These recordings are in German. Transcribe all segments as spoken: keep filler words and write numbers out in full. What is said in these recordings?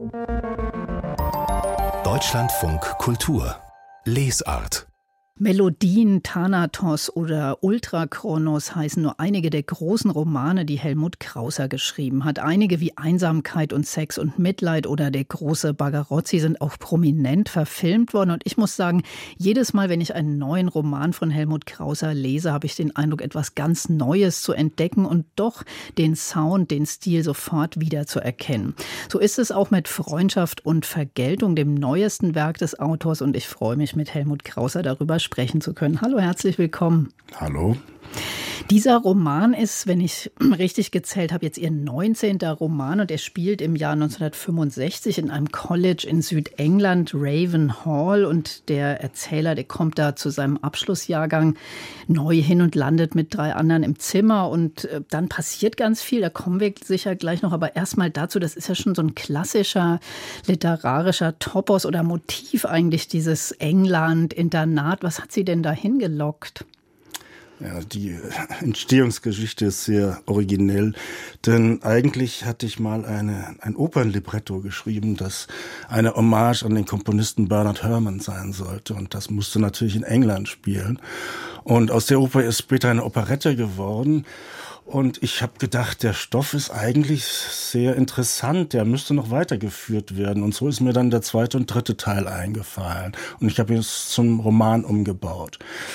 Deutschlandfunk Kultur Lesart. Melodien, Thanatos oder Ultrakronos heißen nur einige der großen Romane, die Helmut Krauser geschrieben hat. Einige wie Einsamkeit und Sex und Mitleid oder Der große Bagarozzi sind auch prominent verfilmt worden. Und ich muss sagen, jedes Mal, wenn ich einen neuen Roman von Helmut Krauser lese, habe ich den Eindruck, etwas ganz Neues zu entdecken und doch den Sound, den Stil sofort wieder zu erkennen. So ist es auch mit Freundschaft und Vergeltung, dem neuesten Werk des Autors. Und ich freue mich, mit Helmut Krauser darüber sprechen zu können. Hallo, herzlich willkommen. Hallo. Dieser Roman ist, wenn ich richtig gezählt habe, jetzt Ihr neunzehnter Roman und er spielt im Jahr neunzehnhundertfünfundsechzig in einem College in Südengland, Raven Hall, und der Erzähler, der kommt da zu seinem Abschlussjahrgang neu hin und landet mit drei anderen im Zimmer und dann passiert ganz viel, da kommen wir sicher gleich noch, aber erstmal dazu, das ist ja schon so ein klassischer literarischer Topos oder Motiv eigentlich, dieses England-Internat. Was hat Sie denn da hingelockt? Ja, die Entstehungsgeschichte ist sehr originell, denn eigentlich hatte ich mal eine, ein Opernlibretto geschrieben, das eine Hommage an den Komponisten Bernard Herrmann sein sollte, und das musste natürlich in England spielen. Und aus der Oper ist später eine Operette geworden. Und ich habe gedacht, der Stoff ist eigentlich sehr interessant, der müsste noch weitergeführt werden. Und so ist mir dann der zweite und dritte Teil eingefallen. Und ich habe es zum Roman umgebaut.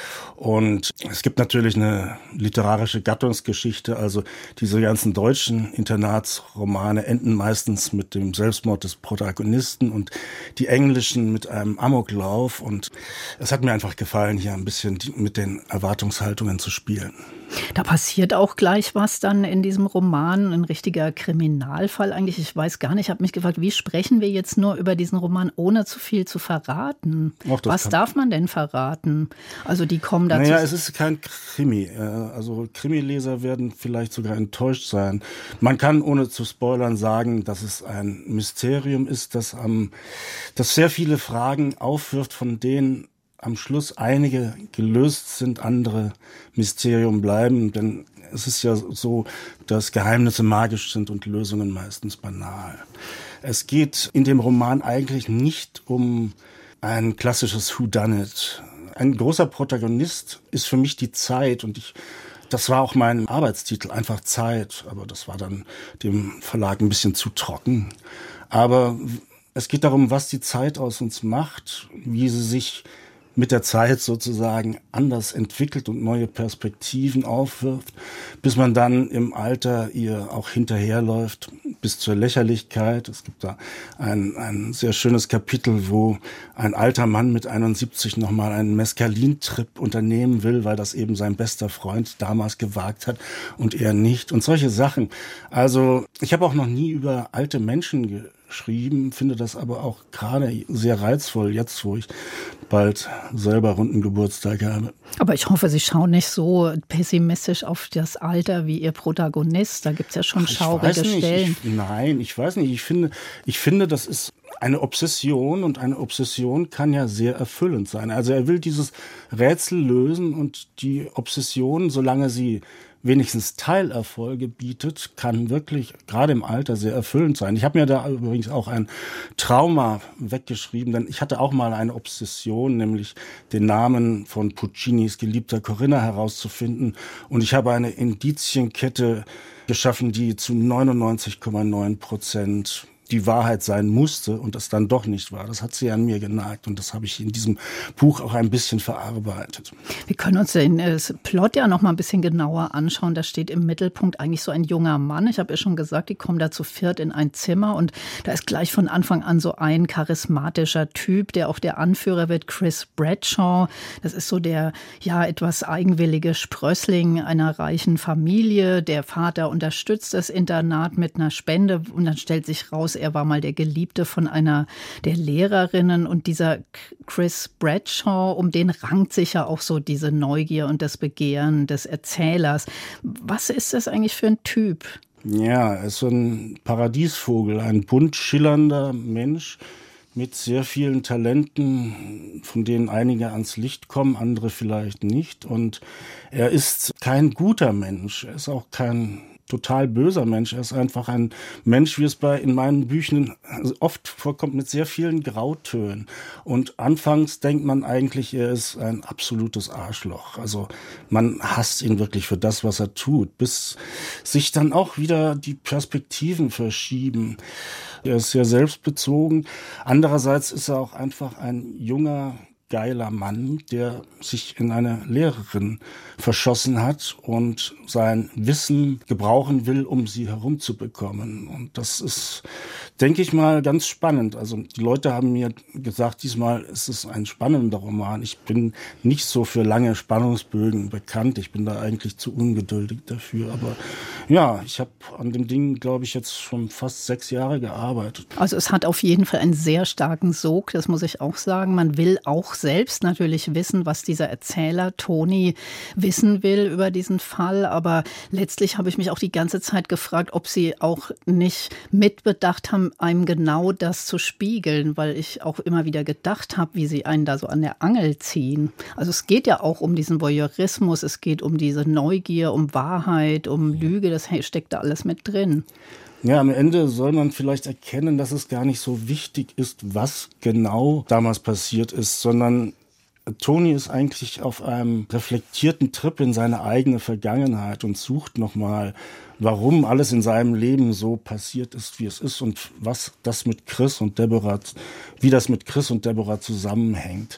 Und es gibt natürlich eine literarische Gattungsgeschichte, also diese ganzen deutschen Internatsromane enden meistens mit dem Selbstmord des Protagonisten und die englischen mit einem Amoklauf, und es hat mir einfach gefallen, hier ein bisschen mit den Erwartungshaltungen zu spielen. Da passiert auch gleich was dann in diesem Roman, ein richtiger Kriminalfall eigentlich. Ich weiß gar nicht, ich habe mich gefragt, wie sprechen wir jetzt nur über diesen Roman, ohne zu viel zu verraten? Was darf man denn verraten? Also die kommen dazu. Naja, es ist kein Krimi. Also Krimileser werden vielleicht sogar enttäuscht sein. Man kann, ohne zu spoilern, sagen, dass es ein Mysterium ist, das, am, das sehr viele Fragen aufwirft, von denen am Schluss einige gelöst sind, andere Mysterium bleiben, denn es ist ja so, dass Geheimnisse magisch sind und Lösungen meistens banal. Es geht in dem Roman eigentlich nicht um ein klassisches Whodunit. Ein großer Protagonist ist für mich die Zeit, und ich das war auch mein Arbeitstitel, einfach Zeit, aber das war dann dem Verlag ein bisschen zu trocken. Aber es geht darum, was die Zeit aus uns macht, wie sie sich mit der Zeit sozusagen anders entwickelt und neue Perspektiven aufwirft, bis man dann im Alter ihr auch hinterherläuft, bis zur Lächerlichkeit. Es gibt da ein, ein sehr schönes Kapitel, wo ein alter Mann mit einundsiebzig nochmal einen Mescalin-Trip unternehmen will, weil das eben sein bester Freund damals gewagt hat und er nicht. Und solche Sachen. Also ich habe auch noch nie über alte Menschen geschrieben, finde das aber auch gerade sehr reizvoll, jetzt wo ich bald selber runden Geburtstag habe. Aber ich hoffe, Sie schauen nicht so pessimistisch auf das Alter wie Ihr Protagonist. Da gibt's ja schon Ach, schaurige Stellen. Ich, nein, ich weiß nicht. Ich finde, ich finde, das ist eine Obsession, und eine Obsession kann ja sehr erfüllend sein. Also er will dieses Rätsel lösen, und die Obsession, solange sie wenigstens Teilerfolge bietet, kann wirklich gerade im Alter sehr erfüllend sein. Ich habe mir da übrigens auch ein Trauma weggeschrieben, denn ich hatte auch mal eine Obsession, nämlich den Namen von Puccinis geliebter Corinna herauszufinden. Und ich habe eine Indizienkette geschaffen, die zu neunundneunzig Komma neun Prozent die Wahrheit sein musste und das dann doch nicht war. Das hat sie an mir genagt, und das habe ich in diesem Buch auch ein bisschen verarbeitet. Wir können uns den äh, Plot ja noch mal ein bisschen genauer anschauen. Da steht im Mittelpunkt eigentlich so ein junger Mann. Ich habe ja schon gesagt, die kommen da zu viert in ein Zimmer, und da ist gleich von Anfang an so ein charismatischer Typ, der auch der Anführer wird, Chris Bradshaw. Das ist so der ja etwas eigenwillige Sprössling einer reichen Familie. Der Vater unterstützt das Internat mit einer Spende, und dann stellt sich raus, er war mal der Geliebte von einer der Lehrerinnen, und dieser Chris Bradshaw, um den rankt sich ja auch so diese Neugier und das Begehren des Erzählers. Was ist das eigentlich für ein Typ? Ja, er ist so ein Paradiesvogel, ein bunt schillernder Mensch mit sehr vielen Talenten, von denen einige ans Licht kommen, andere vielleicht nicht. Und er ist kein guter Mensch, er ist auch kein total böser Mensch. Er ist einfach ein Mensch, wie es bei in meinen Büchern oft vorkommt, mit sehr vielen Grautönen. Und anfangs denkt man eigentlich, er ist ein absolutes Arschloch. Also man hasst ihn wirklich für das, was er tut, bis sich dann auch wieder die Perspektiven verschieben. Er ist sehr selbstbezogen. Andererseits ist er auch einfach ein junger, geiler Mann, der sich in eine Lehrerin verschossen hat und sein Wissen gebrauchen will, um sie herumzubekommen. Und das ist, denke ich mal, ganz spannend. Also die Leute haben mir gesagt, diesmal ist es ein spannender Roman. Ich bin nicht so für lange Spannungsbögen bekannt. Ich bin da eigentlich zu ungeduldig dafür. Aber ja, ich habe an dem Ding, glaube ich, jetzt schon fast sechs Jahre gearbeitet. Also es hat auf jeden Fall einen sehr starken Sog, das muss ich auch sagen. Man will auch selbst natürlich wissen, was dieser Erzähler Toni wissen will über diesen Fall. Aber letztlich habe ich mich auch die ganze Zeit gefragt, ob Sie auch nicht mitbedacht haben, einem genau das zu spiegeln, weil ich auch immer wieder gedacht habe, wie Sie einen da so an der Angel ziehen. Also es geht ja auch um diesen Voyeurismus, es geht um diese Neugier, um Wahrheit, um Lüge, das steckt da alles mit drin. Ja, am Ende soll man vielleicht erkennen, dass es gar nicht so wichtig ist, was genau damals passiert ist, sondern Toni ist eigentlich auf einem reflektierten Trip in seine eigene Vergangenheit und sucht nochmal, warum alles in seinem Leben so passiert ist, wie es ist und was das mit Chris und Deborah, wie das mit Chris und Deborah zusammenhängt.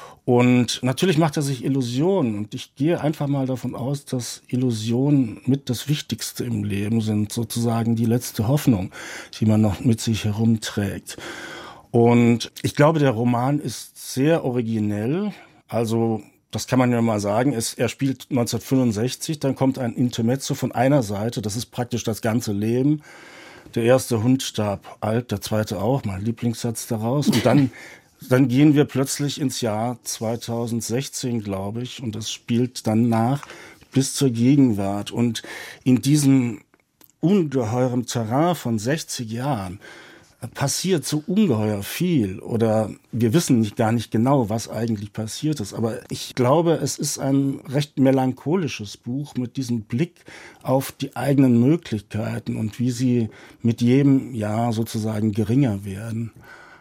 Und natürlich macht er sich Illusionen und ich gehe einfach mal davon aus, dass Illusionen mit das Wichtigste im Leben sind, sozusagen die letzte Hoffnung, die man noch mit sich herumträgt. Und ich glaube, der Roman ist sehr originell, also das kann man ja mal sagen, es, er spielt neunzehnhundertfünfundsechzig, dann kommt ein Intermezzo von einer Seite, das ist praktisch das ganze Leben. Der erste Hund starb alt, der zweite auch, mein Lieblingssatz daraus und dann Dann gehen wir plötzlich ins Jahr zweitausendsechzehn, glaube ich, und das spielt dann nach bis zur Gegenwart. Und in diesem ungeheuren Terrain von sechzig Jahren passiert so ungeheuer viel. Oder wir wissen nicht, gar nicht genau, was eigentlich passiert ist. Aber ich glaube, es ist ein recht melancholisches Buch mit diesem Blick auf die eigenen Möglichkeiten und wie sie mit jedem Jahr sozusagen geringer werden.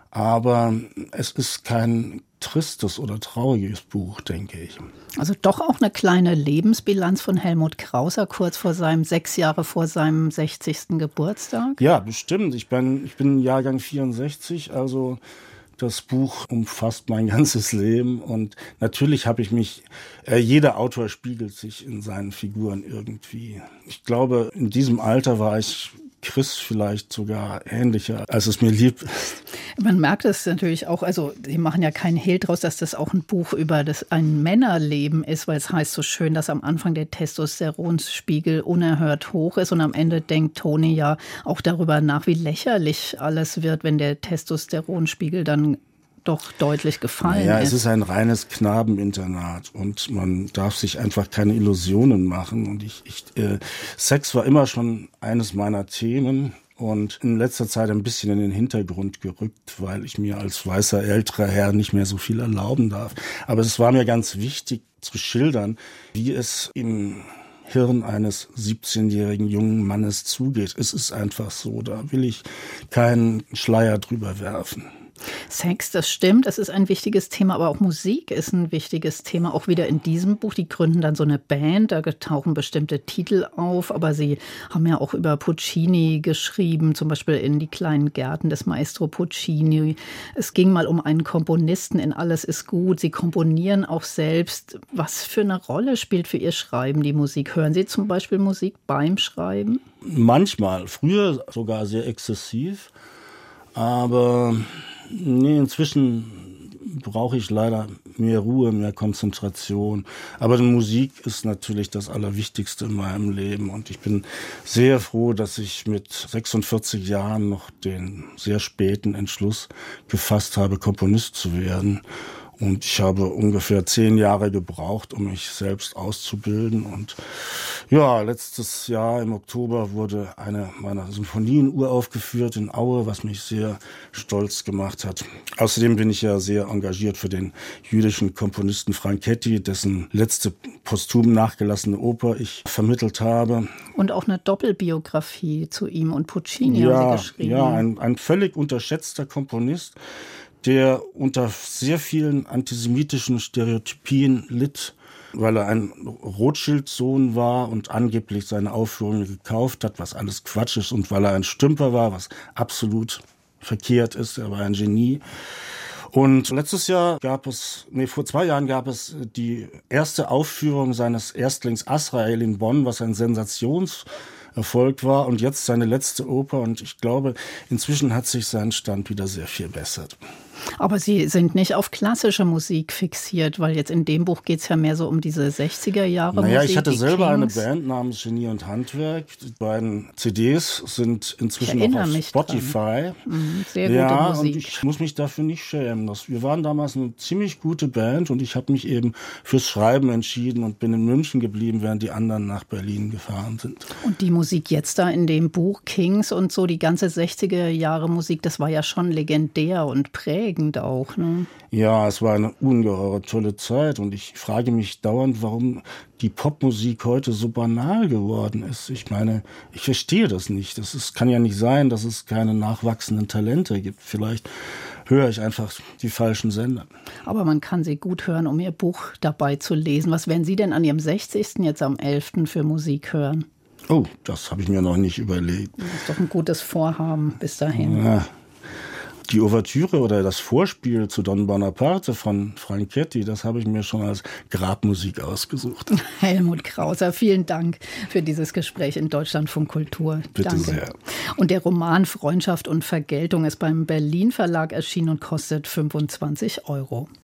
Aber es ist kein tristes oder trauriges Buch, denke ich. Also doch auch eine kleine Lebensbilanz von Helmut Krauser kurz vor seinem, sechs Jahre vor seinem sechzigsten Geburtstag? Ja, bestimmt. Ich bin, ich bin Jahrgang vierundsechzig, also das Buch umfasst mein ganzes Leben und natürlich habe ich mich, äh, jeder Autor spiegelt sich in seinen Figuren irgendwie. Ich glaube, in diesem Alter war ich Chris vielleicht sogar ähnlicher, als es mir lieb ist. Man merkt es natürlich auch, also Sie machen ja keinen Hehl draus, dass das auch ein Buch über das ein Männerleben ist, weil es heißt so schön, dass am Anfang der Testosteronspiegel unerhört hoch ist und am Ende denkt Toni ja auch darüber nach, wie lächerlich alles wird, wenn der Testosteronspiegel dann doch deutlich gefallen naja, ist. Es ist ein reines Knabeninternat und man darf sich einfach keine Illusionen machen. Und ich, ich äh, Sex war immer schon eines meiner Themen und in letzter Zeit ein bisschen in den Hintergrund gerückt, weil ich mir als weißer älterer Herr nicht mehr so viel erlauben darf. Aber es war mir ganz wichtig zu schildern, wie es im Hirn eines siebzehnjährigen jungen Mannes zugeht. Es ist einfach so, da will ich keinen Schleier drüber werfen. Sex, das stimmt, es ist ein wichtiges Thema, aber auch Musik ist ein wichtiges Thema, auch wieder in diesem Buch. Die gründen dann so eine Band, da tauchen bestimmte Titel auf, aber sie haben ja auch über Puccini geschrieben, zum Beispiel in Die kleinen Gärten des Maestro Puccini. Es ging mal um einen Komponisten in Alles ist gut. Sie komponieren auch selbst. Was für eine Rolle spielt für Ihr Schreiben die Musik? Hören Sie zum Beispiel Musik beim Schreiben? Manchmal, früher sogar sehr exzessiv, aber nee, inzwischen brauche ich leider mehr Ruhe, mehr Konzentration. Aber die Musik ist natürlich das Allerwichtigste in meinem Leben. Und ich bin sehr froh, dass ich mit sechsundvierzig Jahren noch den sehr späten Entschluss gefasst habe, Komponist zu werden. Und ich habe ungefähr zehn Jahre gebraucht, um mich selbst auszubilden. Und ja, letztes Jahr im Oktober wurde eine meiner Symphonien uraufgeführt in Aue, was mich sehr stolz gemacht hat. Außerdem bin ich ja sehr engagiert für den jüdischen Komponisten Franchetti, dessen letzte posthum nachgelassene Oper ich vermittelt habe. Und auch eine Doppelbiografie zu ihm und Puccini ja, haben Sie geschrieben. Ja, ein, ein völlig unterschätzter Komponist, der unter sehr vielen antisemitischen Stereotypien litt, weil er ein Rothschild-Sohn war und angeblich seine Aufführungen gekauft hat, was alles Quatsch ist, und weil er ein Stümper war, was absolut verkehrt ist. Er war ein Genie. Und letztes Jahr gab es, nee, vor zwei Jahren gab es die erste Aufführung seines Erstlings Azrael in Bonn, was ein Sensationserfolg war, und jetzt seine letzte Oper, und ich glaube, inzwischen hat sich sein Stand wieder sehr viel bessert. Aber Sie sind nicht auf klassische Musik fixiert, weil jetzt in dem Buch geht es ja mehr so um diese sechziger Jahre Musik. Naja, ich hatte selber Kings. eine Band namens Genie und Handwerk. Die beiden C Ds sind inzwischen auch auf Spotify. Mhm, sehr gute ja, Musik. Und ich muss mich dafür nicht schämen. Das, wir waren damals eine ziemlich gute Band, und ich habe mich eben fürs Schreiben entschieden und bin in München geblieben, während die anderen nach Berlin gefahren sind. Und die Musik jetzt da in dem Buch Kings und so, die ganze sechziger Jahre Musik, das war ja schon legendär und prägend auch, ne? Ja, es war eine ungeheure tolle Zeit, und ich frage mich dauernd, warum die Popmusik heute so banal geworden ist. Ich meine, ich verstehe das nicht. Das ist, kann ja nicht sein, dass es keine nachwachsenden Talente gibt. Vielleicht höre ich einfach die falschen Sender. Aber man kann sie gut hören, um Ihr Buch dabei zu lesen. Was werden Sie denn an Ihrem sechzigsten jetzt am elften für Musik hören? Oh, das habe ich mir noch nicht überlegt. Das ist doch ein gutes Vorhaben bis dahin. Ja. Die Ouvertüre oder das Vorspiel zu Don Bonaparte von Franchetti, das habe ich mir schon als Grabmusik ausgesucht. Helmut Krauser, vielen Dank für dieses Gespräch in Deutschlandfunk Kultur. Bitte Danke. sehr. Und der Roman Freundschaft und Vergeltung ist beim Berlin Verlag erschienen und kostet fünfundzwanzig Euro.